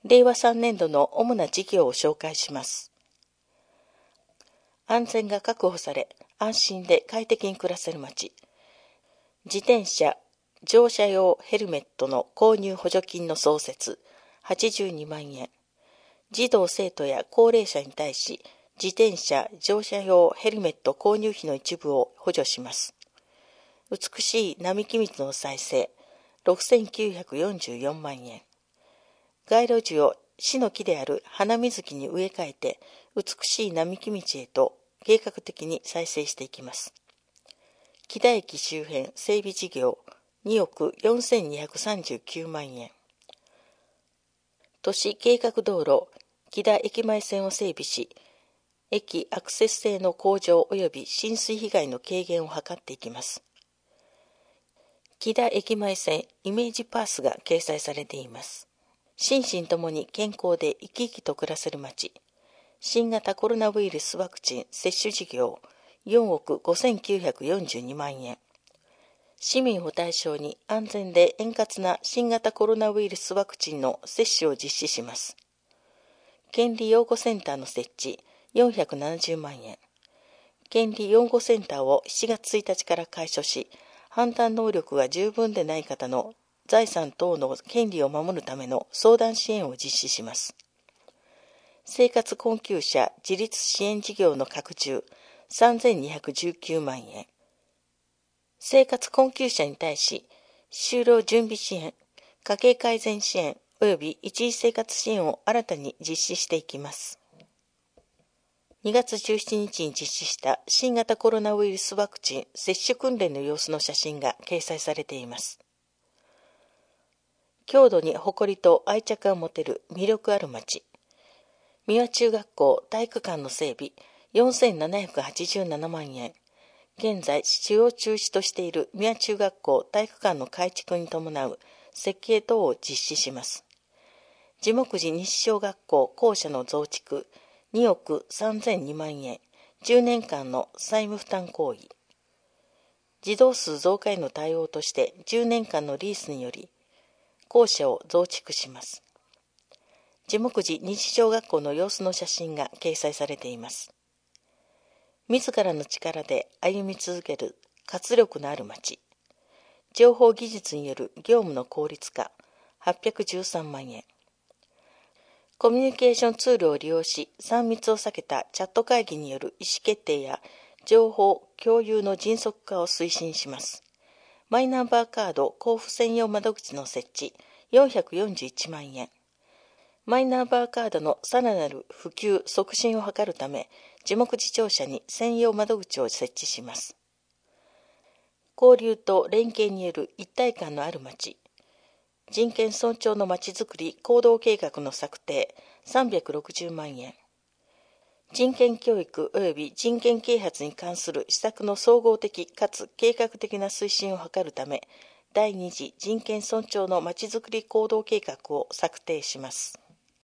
令和3年度の主な事業を紹介します。安全が確保され、安心で快適に暮らせる街。自転車、乗車用ヘルメットの購入補助金の創設、82万円。児童生徒や高齢者に対し、自転車、乗車用ヘルメット購入費の一部を補助します。美しい並木道の再生、6944万円。街路樹を市の木である花水木に植え替えて、美しい並木道へと計画的に再生していきます。木田駅周辺整備事業、2億4239万円。都市計画道路、木田駅前線を整備し、駅アクセス性の向上及び浸水被害の軽減を図っていきます。木田駅前線イメージパースが掲載されています。心身ともに健康で生き生きと暮らせる街。新型コロナウイルスワクチン接種事業、4億5942万円。市民を対象に安全で円滑な新型コロナウイルスワクチンの接種を実施します。権利養護センターの設置、470万円。権利養護センターを7月1日から開所し、判断能力が十分でない方の財産等の権利を守るための相談支援を実施します。生活困窮者自立支援事業の拡充、3219万円。生活困窮者に対し、就労準備支援、家計改善支援及び一時生活支援を新たに実施していきます。2月17日に実施した新型コロナウイルスワクチン接種訓練の様子の写真が掲載されています。郷土に誇りと愛着が持てる魅力ある町。三輪中学校体育館の整備、4787万円。現在使用中止としている三輪中学校体育館の改築に伴う設計等を実施します。地木寺西小学校校舎の増築、2億3002万円、10年間の債務負担行為。児童数増加への対応として10年間のリースにより、校舎を増築します。地木寺西小学校の様子の写真が掲載されています。自らの力で歩み続ける活力のある町。情報技術による業務の効率化、813万円。コミュニケーションツールを利用し、3密を避けたチャット会議による意思決定や情報共有の迅速化を推進します。マイナンバーカード交付専用窓口の設置、441万円。マイナンバーカードのさらなる普及促進を図るため、地木寺庁舎に専用窓口を設置します。交流と連携による一体感のある町。人権尊重のまちづくり行動計画の策定、360万円。人権教育及び人権啓発に関する施策の総合的かつ計画的な推進を図るため、第2次人権尊重のまちづくり行動計画を策定します。